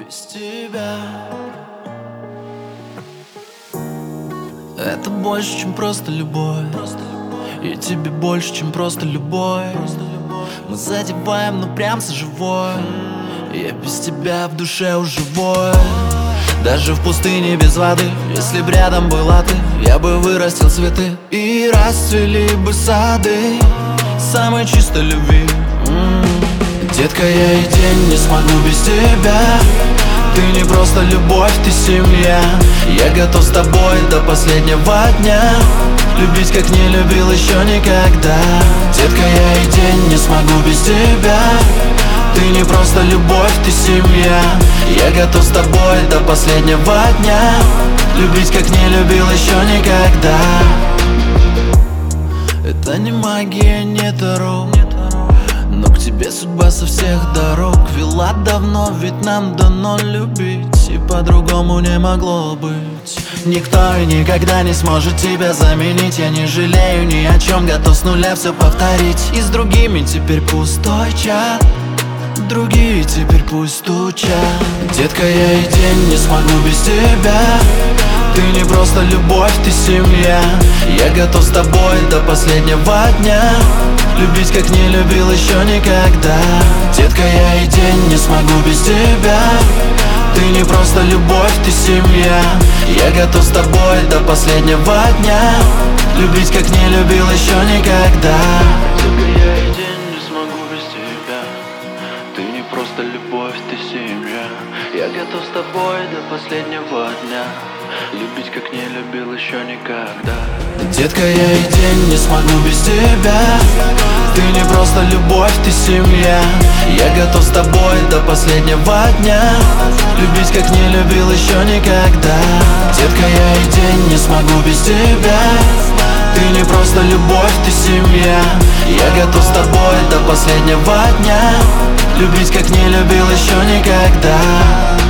без тебя. Это больше, чем просто любовь. И тебе больше, чем просто любовь. Мы задеваем, но прям за живое. Я без тебя в душе уже вой. Даже в пустыне без воды, если б рядом была ты, я бы вырастил цветы и расцвели бы сады самой чистой любви. Детка, я и день не смогу без тебя. Ты не просто любовь, ты семья. Я готов с тобой до последнего дня, любить, как не любил еще никогда. Детка, я и день не смогу без тебя. Ты не просто любовь, ты семья. Я готов с тобой до последнего дня, любить, как не любил еще никогда. Это не магия, не таро, но к тебе судьба со всех дорог вела давно, ведь нам дано любить, и по-другому не могло быть. Никто и никогда не сможет тебя заменить. Я не жалею ни о чем, готов с нуля все повторить. И с другими теперь пустой чат, другие теперь пусть стучат. Детка, я и день не смогу без тебя. Ты не просто любовь, ты семья. Я готов с тобой до последнего дня, любить, как не любил еще никогда. Детка, я и день не смогу без тебя. Ты не просто любовь, ты семья. Я готов с тобой до последнего дня, любить, как не любил еще никогда. Детка, я и день не смогу без тебя. Ты не просто любовь, ты семья. Я готов с тобой до последнего дня, любить, как не любил еще никогда. Детка, я и день не смогу без тебя. Ты не просто любовь, ты семья. Я готов с тобой до последнего дня, любить, как не любил еще никогда. Детка, я и день не смогу без тебя. Ты не просто любовь, ты семья. Я готов с тобой до последнего дня, любить, как не любил еще никогда.